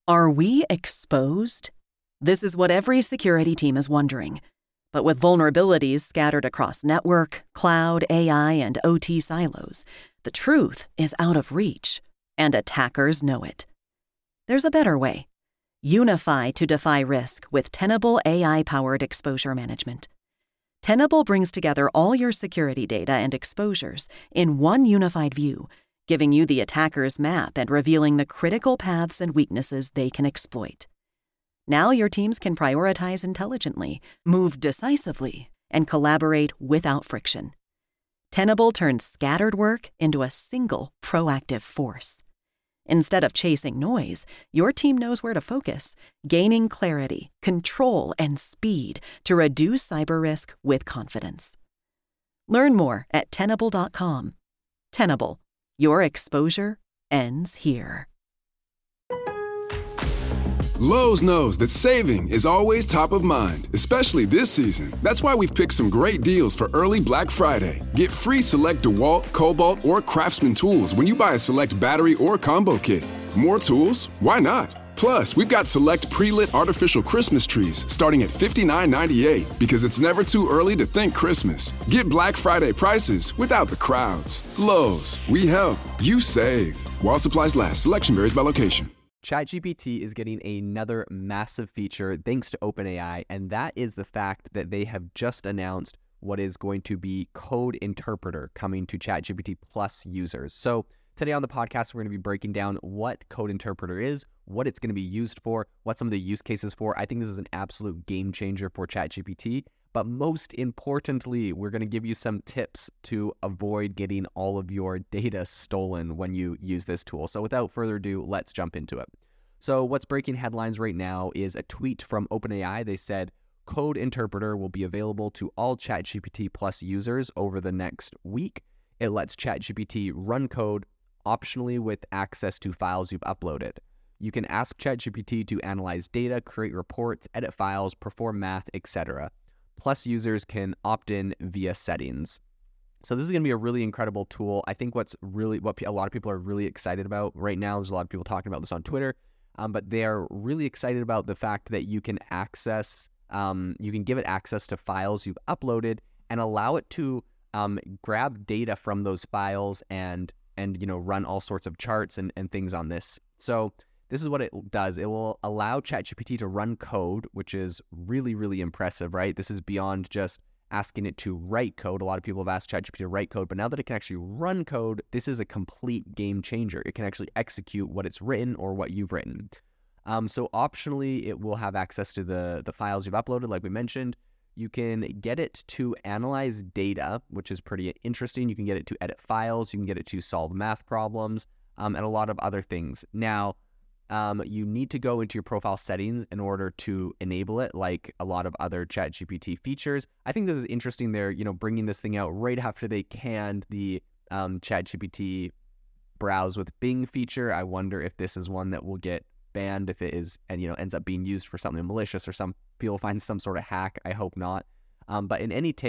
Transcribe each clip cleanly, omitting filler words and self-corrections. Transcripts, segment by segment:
Are we exposed? This is what every security team is wondering. But with vulnerabilities scattered across network, cloud, AI, and OT silos, the truth is out of reach, and attackers know it. There's a better way. Unify to defy risk with Tenable AI-powered exposure management. Tenable brings together all your security data and exposures in one unified view, giving you the attacker's map and revealing the critical paths and weaknesses they can exploit. Now your teams can prioritize intelligently, move decisively, and collaborate without friction. Tenable turns scattered work into a single proactive force. Instead of chasing noise, your team knows where to focus, gaining clarity, control, and speed to reduce cyber risk with confidence. Learn more at Tenable.com. Tenable. Your exposure ends here. Lowe's knows that saving is always top of mind, especially this season. That's why we've picked some great deals for early Black Friday. Get free select DeWalt, Cobalt, or Craftsman tools when you buy a select battery or combo kit. More tools? Why not? Plus, we've got select pre-lit artificial Christmas trees starting at $59.98 because it's never too early to think Christmas. Get Black Friday prices without the crowds. Lowe's, we help, you save. While supplies last, selection varies by location. ChatGPT is getting another massive feature thanks to OpenAI, and that is the fact that they have just announced what is going to be Code Interpreter coming to ChatGPT Plus users. So today on the podcast, we're going to be breaking down what Code Interpreter is, what it's going to be used for, what some of the use cases for. I think this is an absolute game changer for ChatGPT, but most importantly, we're going to give you some tips to avoid getting all of your data stolen when you use this tool. So without further ado, let's jump into it. So what's breaking headlines right now is a tweet from OpenAI. They said, Code Interpreter will be available to all ChatGPT Plus users over the next week. It lets ChatGPT run code optionally with access to files you've uploaded. You can ask ChatGPT to analyze data, create reports, edit files, perform math, etc. Plus users can opt in via settings. So this is going to be a really incredible tool. I think what a lot of people are really excited about right now, there's a lot of people talking about this on Twitter, but they are really excited about the fact that you can give it access to files you've uploaded and allow it to grab data from those files and run all sorts of charts and things on this. So this is what it does. It will allow ChatGPT to run code, which is really, really impressive, right? This is beyond just asking it to write code. A lot of people have asked ChatGPT to write code, but now that it can actually run code, this is a complete game changer. It can actually execute what it's written or what you've written. So optionally, it will have access to the files you've uploaded, like we mentioned. You can get it to analyze data, which is pretty interesting. You can get it to edit files. You can get it to solve math problems, and a lot of other things. Now, you need to go into your profile settings in order to enable it, like a lot of other ChatGPT features. I think this is interesting. They're, bringing this thing out right after they canned the ChatGPT browse with Bing feature. I wonder if this is one that will get banned if it is, and ends up being used for something malicious or some people find some sort of hack. I hope not. But in any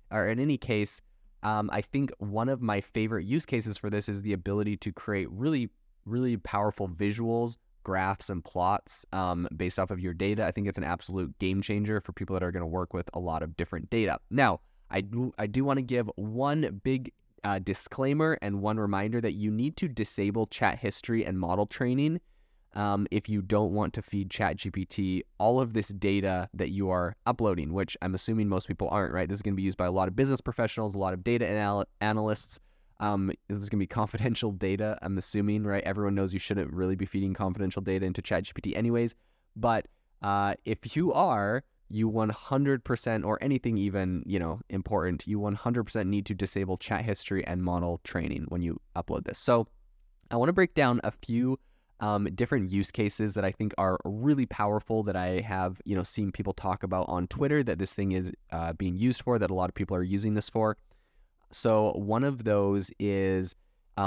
case, I think one of my favorite use cases for this is the ability to create really, really powerful visuals, graphs, and plots based off of your data. I think it's an absolute game changer for people that are going to work with a lot of different data. Now, I do want to give one big disclaimer and one reminder that you need to disable chat history and model training if you don't want to feed ChatGPT all of this data that you are uploading, which I'm assuming most people aren't, right? This is going to be used by a lot of business professionals, a lot of data analysts. This is going to be confidential data, I'm assuming, right? Everyone knows you shouldn't really be feeding confidential data into ChatGPT anyways. But if you are, you 100%, or anything even, important, you 100% need to disable chat history and model training when you upload this. So I want to break down a few different use cases that I think are really powerful that I have, seen people talk about on Twitter that this thing is being used for, that a lot of people are using this for. So one of those is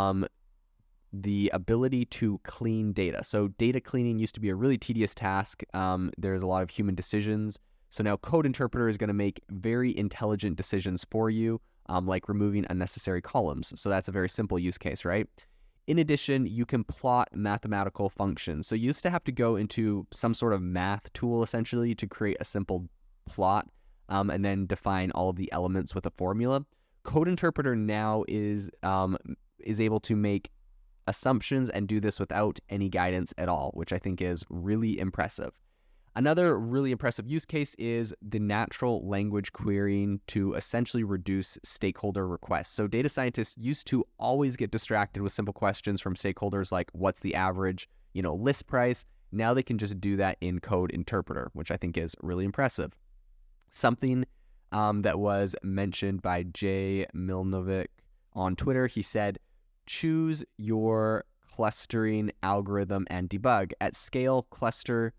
the ability to clean data. So data cleaning used to be a really tedious task. There's a lot of human decisions. So now Code Interpreter is going to make very intelligent decisions for you, like removing unnecessary columns. So that's a very simple use case, right? In addition, you can plot mathematical functions. So you used to have to go into some sort of math tool essentially to create a simple plot and then define all of the elements with a formula. Code Interpreter now is able to make assumptions and do this without any guidance at all, which I think is really impressive. Another really impressive use case is the natural language querying to essentially reduce stakeholder requests. So data scientists used to always get distracted with simple questions from stakeholders like what's the average, list price. Now they can just do that in Code Interpreter, which I think is really impressive. Something that was mentioned by Jay Milnovic on Twitter, he said, choose your clustering algorithm and debug. At scale, clustering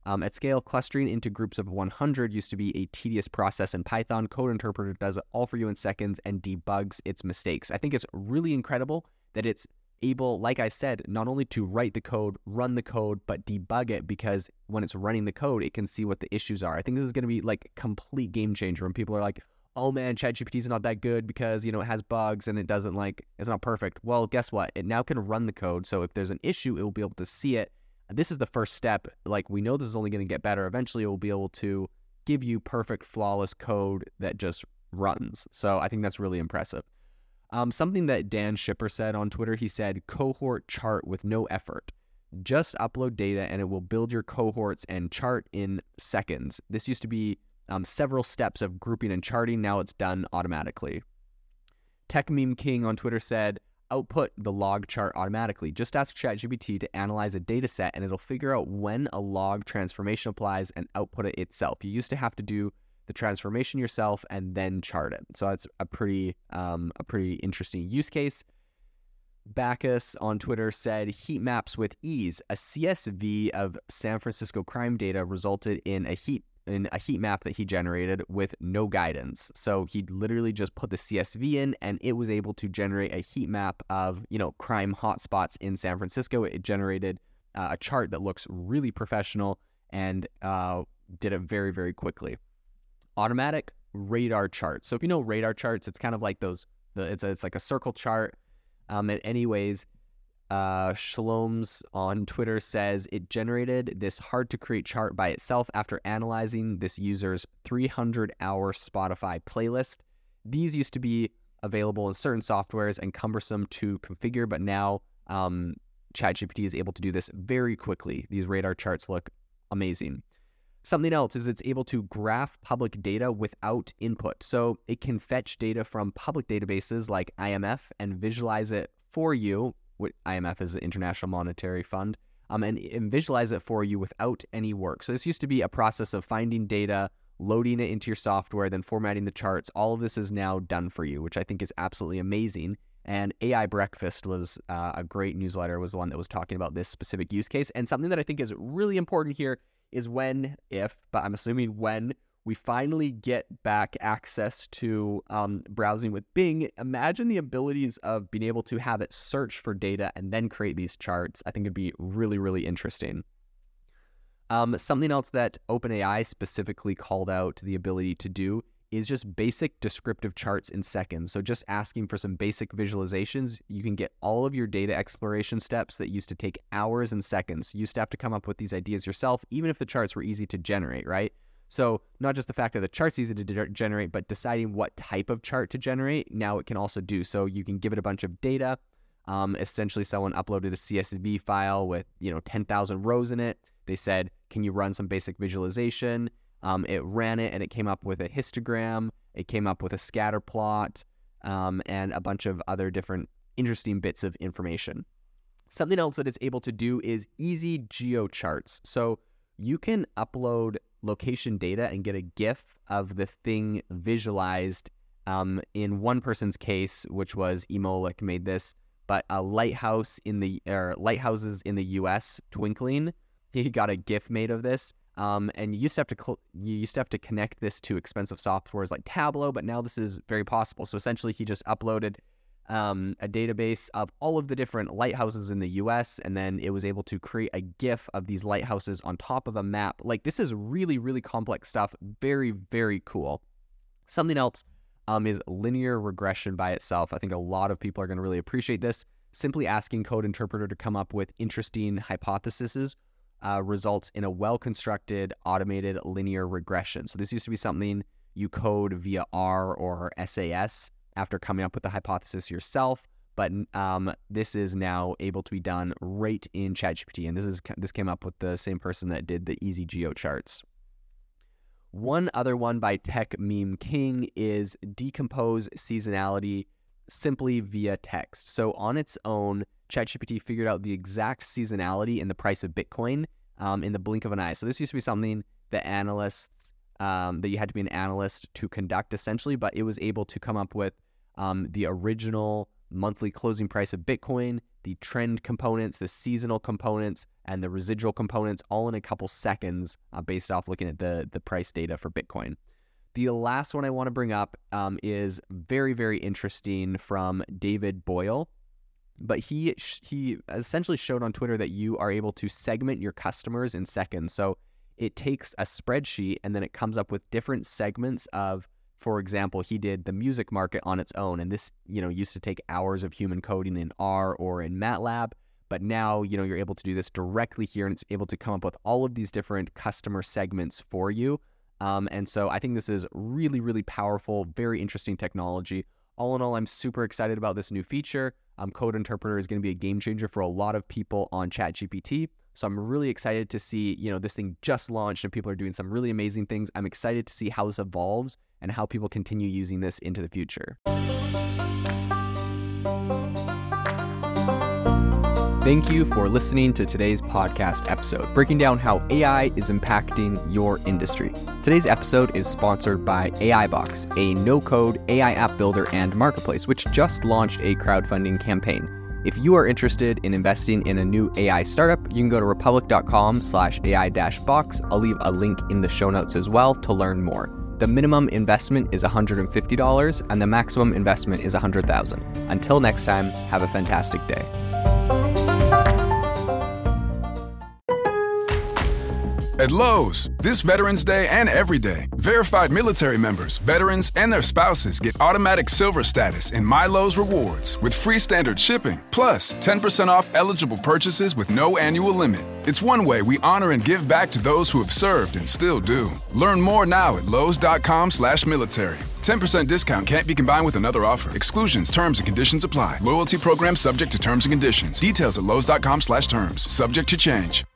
into groups of 100 used to be a tedious process in Python. Code Interpreter does it all for you in seconds and debugs its mistakes. I think it's really incredible that it's able, like I said, not only to write the code, run the code, but debug it, because when it's running the code, it can see what the issues are. I think this is going to be like a complete game changer when people are like, oh man, ChatGPT is not that good because, it has bugs and it's not perfect. Well, guess what? It now can run the code. So if there's an issue, it will be able to see it. This is the first step. Like, we know this is only going to get better. Eventually, it will be able to give you perfect, flawless code that just runs. So I think that's really impressive. Something that Dan Schipper said on Twitter, he said, cohort chart with no effort. Just upload data and it will build your cohorts and chart in seconds. This used to be several steps of grouping and charting. Now it's done automatically. Tech Meme King on Twitter said, output the log chart automatically. Just ask ChatGPT to analyze a data set and it'll figure out when a log transformation applies and output it itself. You used to have to do the transformation yourself and then chart it. So that's a pretty interesting use case. Bacchus on Twitter said, heat maps with ease. A CSV of San Francisco crime data resulted in a heat map that he generated with no guidance. So he literally just put the CSV in and it was able to generate a heat map of, crime hotspots in San Francisco. It generated a chart that looks really professional and did it very, very quickly. Automatic radar charts. So if you know radar charts, it's kind of like it's like a circle chart. Anyways, Shalom's on Twitter says it generated this hard-to-create chart by itself after analyzing this user's 300-hour Spotify playlist. These used to be available in certain softwares and cumbersome to configure, but now ChatGPT is able to do this very quickly. These radar charts look amazing. Something else is it's able to graph public data without input. So it can fetch data from public databases like IMF and visualize it for you. IMF is the International Monetary Fund, and visualize it for you without any work. So this used to be a process of finding data, loading it into your software, then formatting the charts. All of this is now done for you, which I think is absolutely amazing. And AI Breakfast was a great newsletter, was the one that was talking about this specific use case. And something that I think is really important here is when we finally get back access to browsing with Bing. Imagine the abilities of being able to have it search for data and then create these charts. I think it'd be really, really interesting. Something else that OpenAI specifically called out the ability to do is just basic descriptive charts in seconds. So just asking for some basic visualizations, you can get all of your data exploration steps that used to take hours and seconds. You used to have to come up with these ideas yourself, even if the charts were easy to generate, right? So not just the fact that the chart's easy to generate, but deciding what type of chart to generate, now it can also do. So you can give it a bunch of data. Essentially, someone uploaded a CSV file with 10,000 rows in it. They said, can you run some basic visualization? It ran it and it came up with a histogram. It came up with a scatter plot and a bunch of other different interesting bits of information. Something else that it's able to do is easy geocharts. So you can upload location data and get a GIF of the thing visualized. In one person's case, which was Emolik made this, but a lighthouses in the U.S. twinkling. He got a GIF made of this. And you used to have to connect this to expensive softwares like Tableau, but now this is very possible. So essentially, he just uploaded a database of all of the different lighthouses in the U.S., and then it was able to create a GIF of these lighthouses on top of a map. Like, this is really, really complex stuff. Very, very cool. Something else is linear regression by itself. I think a lot of people are going to really appreciate this. simply asking Code Interpreter to come up with interesting hypotheses results in a well-constructed automated linear regression. So this used to be something you code via R or SAS after coming up with the hypothesis yourself, but this is now able to be done right in ChatGPT, and this came up with the same person that did the Easy Geo charts. One other one by Tech Meme King is decompose seasonality simply via text. So on its own, ChatGPT figured out the exact seasonality in the price of Bitcoin in the blink of an eye. So this used to be something that analysts, that you had to be an analyst to conduct essentially, but it was able to come up with the original monthly closing price of Bitcoin, the trend components, the seasonal components, and the residual components all in a couple seconds based off looking at the price data for Bitcoin. The last one I want to bring up is very, very interesting from David Boyle. But he essentially showed on Twitter that you are able to segment your customers in seconds. So it takes a spreadsheet and then it comes up with different segments of, for example, he did the music market on its own. And this, used to take hours of human coding in R or in MATLAB. But now, you're able to do this directly here, and it's able to come up with all of these different customer segments for you. And so I think this is really, really powerful, very interesting technology. All in all, I'm super excited about this new feature. Code Interpreter is going to be a game changer for a lot of people on ChatGPT. So I'm really excited to see, this thing just launched and people are doing some really amazing things. I'm excited to see how this evolves and how people continue using this into the future. Thank you for listening to today's podcast episode, breaking down how AI is impacting your industry. Today's episode is sponsored by AIBox, a no-code AI app builder and marketplace, which just launched a crowdfunding campaign. If you are interested in investing in a new AI startup, you can go to republic.com/AI-box. I'll leave a link in the show notes as well to learn more. The minimum investment is $150 and the maximum investment is $100,000. Until next time, have a fantastic day. At Lowe's, this Veterans Day and every day, verified military members, veterans, and their spouses get automatic silver status in My Lowe's Rewards with free standard shipping, plus 10% off eligible purchases with no annual limit. It's one way we honor and give back to those who have served and still do. Learn more now at lowes.com/military. 10% discount can't be combined with another offer. Exclusions, terms, and conditions apply. Loyalty program subject to terms and conditions. Details at lowes.com/terms. Subject to change.